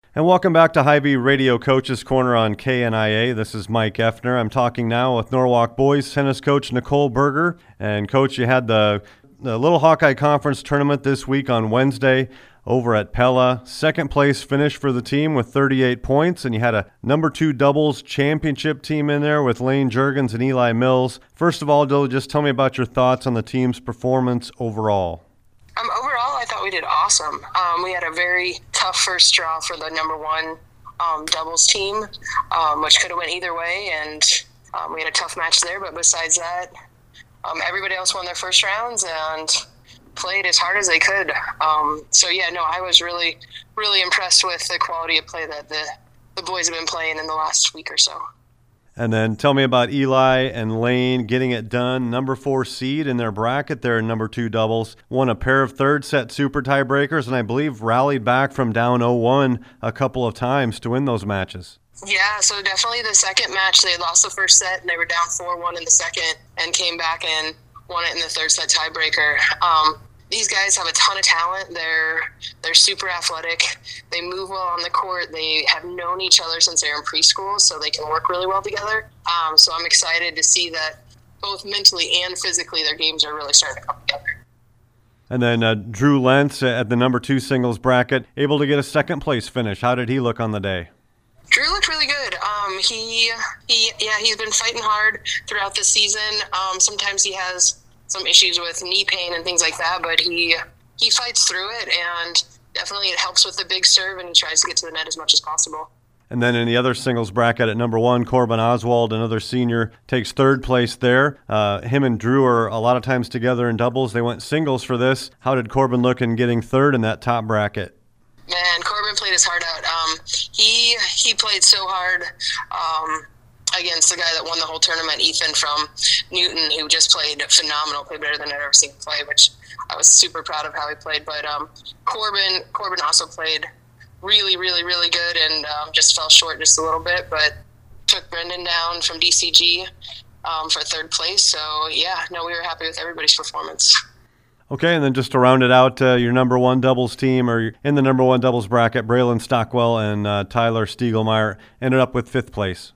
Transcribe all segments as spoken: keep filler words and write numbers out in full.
And welcome back to Hy-Vee Radio Coaches Corner on K N I A. This is Mike Effner. I'm talking now with Norwalk boys tennis coach Nicole Berger. And Coach, you had the, the Little Hawkeye Conference tournament this week on Wednesday over at Pella. Second place finish for the team with thirty-eight points, and you had a number two doubles championship team in there with Lane Juergens and Eli Mills. First of all, Dill, just tell me about your thoughts on the team's performance overall. Um, overall, I thought we did awesome. Um, we had a very tough first draw for the number one um, doubles team, um, which could have went either way, and um, we had a tough match there. But besides that, um, everybody else won their first rounds and played as hard as they could. Um, so, yeah, no, I was really, really impressed with the quality of play that the, the boys have been playing in the last week or so. And then tell me about Eli and Lane getting it done. Number four seed in their bracket. They're in number two doubles. Won a pair of third set super tiebreakers, and I believe rallied back from down oh one a couple of times to win those matches. Yeah, so definitely the second match, they lost the first set, and they were down four one in the second, and came back and won it in the third set tiebreaker. Um, These guys have a ton of talent. They're they're super athletic. They move well on the court. They have known each other since they were in preschool, so they can work really well together. Um, so I'm excited to see that both mentally and physically their games are really starting to come together. And then uh, Drew Lentz at the number two singles bracket, able to get a second place finish. How did he look on the day? Drew looked really good. Um, he he yeah he's been fighting hard throughout the season. Um, sometimes he has some issues with knee pain and things like that, but he he fights through it, and definitely it helps with the big serve, and he tries to get to the net as much as possible. And then in the other singles bracket at number one, Corbin Oswald, another senior, takes third place there. Uh, him and Drew are a lot of times together in doubles. They went singles for this. How did Corbin look in getting third in that top bracket? Man, Corbin played his heart out. Um, he he played so hard. Um, against the guy that won the whole tournament, Ethan from Newton, who just played phenomenal, played better than I'd ever seen him play, which I was super proud of how he played. But um, Corbin Corbin also played really, really, really good, and um, just fell short just a little bit, but took Brendan down from D C G um, for third place. So, yeah, no, we were happy with everybody's performance. Okay, and then just to round it out, uh, your number one doubles team, or in the number one doubles bracket, Braylon Stockwell and uh, Tyler Stiegelmeyer ended up with fifth place.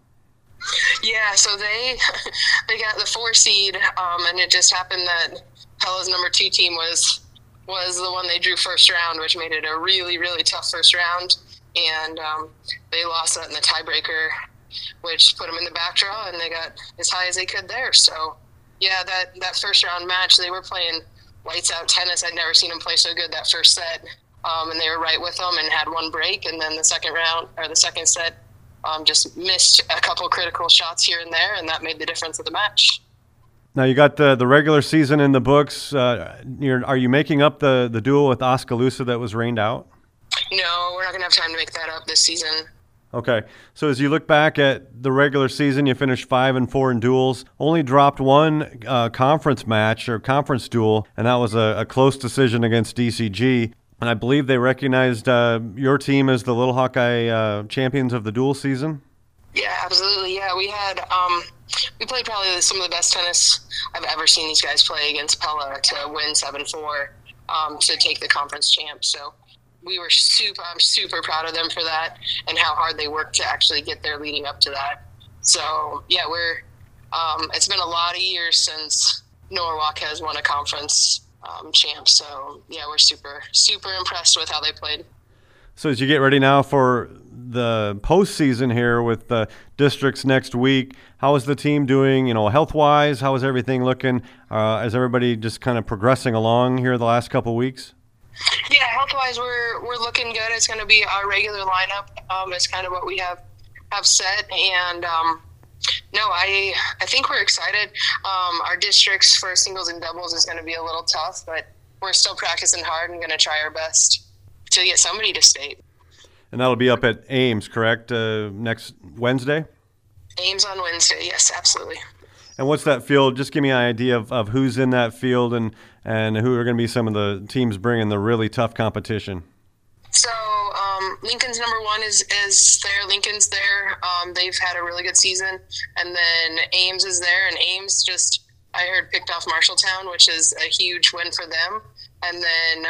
Yeah, so they they got the four seed, um, and it just happened that Pella's number two team was was the one they drew first round, which made it a really, really tough first round. And um, they lost that in the tiebreaker, which put them in the back draw, and they got as high as they could there. So, yeah, that, that first round match, they were playing lights out tennis. I'd never seen them play so good that first set, um, and they were right with them and had one break. And then the second round, or the second set, Um, just missed a couple critical shots here and there, and that made the difference of the match. Now you got the the regular season in the books. Uh, you're, are you making up the, the duel with Oskaloosa that was rained out? No, we're not going to have time to make that up this season. Okay, so as you look back at the regular season, you finished five and four in duels, only dropped one uh, conference match or conference duel, and that was a, a close decision against D C G. And I believe they recognized uh, your team as the Little Hawkeye uh, champions of the dual season? Yeah, absolutely. Yeah, we had um, we played probably some of the best tennis I've ever seen these guys play against Pella to win seven four um, to take the conference champ. So we were super, I'm super proud of them for that and how hard they worked to actually get there leading up to that. So, yeah, we're um, it's been a lot of years since Norwalk has won a conference Um, champ. So, yeah, we're super, super impressed with how they played. So as you get ready now for the postseason here with the districts next week, how is the team doing, you know, health-wise? How is everything looking? Uh, is everybody just kind of progressing along here the last couple of weeks? Yeah, health-wise, we're we're looking good. It's going to be our regular lineup. Um, it's kind of what we have, have set. And, um, No, I I think we're excited. Um, our districts for singles and doubles is going to be a little tough, but we're still practicing hard and going to try our best to get somebody to state. And that'll be up at Ames, correct, uh, next Wednesday? Ames on Wednesday, yes, absolutely. And what's that field? Just give me an idea of, of who's in that field and, and who are going to be some of the teams bringing the really tough competition. So um, Lincoln's number one is, is there. Lincoln's there. Um, they've had a really good season. And then Ames is there. And Ames just, I heard, picked off Marshalltown, which is a huge win for them. And then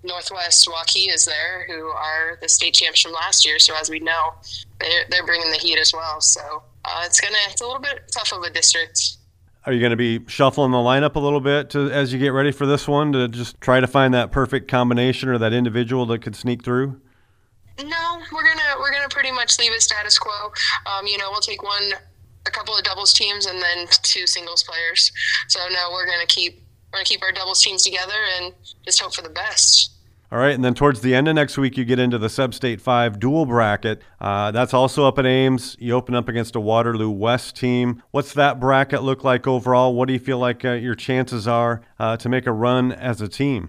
Northwest Waukee is there, who are the state champs from last year. So as we know, they're, they're bringing the heat as well. So uh, it's gonna it's a little bit tough of a district. Are you going to be shuffling the lineup a little bit to, as you get ready for this one, to just try to find that perfect combination or that individual that could sneak through? No, we're gonna we're gonna pretty much leave it status quo. Um, you know, we'll take one, a couple of doubles teams, and then two singles players. So no, we're gonna keep we're gonna keep our doubles teams together and just hope for the best. All right, and then towards the end of next week, you get into the Sub-State five dual bracket. Uh, that's also up at Ames. You open up against a Waterloo West team. What's that bracket look like overall? What do you feel like uh, your chances are uh, to make a run as a team?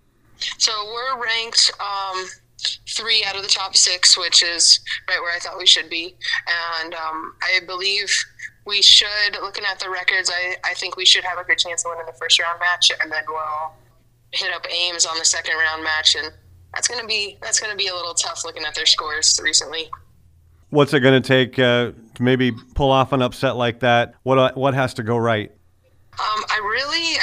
So we're ranked um, three out of the top six, which is right where I thought we should be. And um, I believe we should, looking at the records, I, I think we should have a good chance of winning the first round match, and then we'll hit up Ames on the second round match, and that's gonna be that's gonna be a little tough looking at their scores recently. What's it going to take uh, to maybe pull off an upset like that? What what has to go right? Um, I really,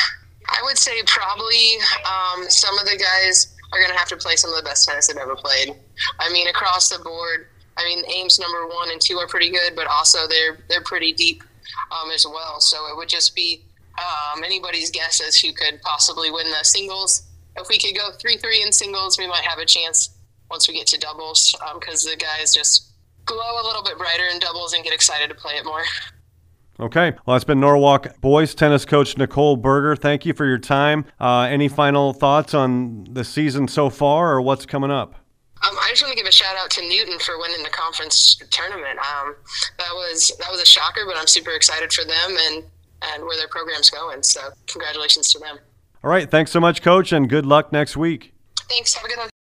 I would say probably um, some of the guys are gonna have to play some of the best tennis they've ever played. I mean, across the board. I mean, Ames number one and two are pretty good, but also they're they're pretty deep um, as well. So it would just be Um, anybody's guess as who could possibly win the singles. If we could go three three in singles, we might have a chance once we get to doubles, because um, the guys just glow a little bit brighter in doubles and get excited to play it more. Okay. Well, that's been Norwalk boys tennis coach Nicole Berger. Thank you for your time. Uh, any final thoughts on the season so far or what's coming up? Um, I just want to give a shout out to Newton for winning the conference tournament. Um, that was that was a shocker, but I'm super excited for them and and where their program's going. So congratulations to them. All right. Thanks so much, Coach, and good luck next week. Thanks. Have a good one.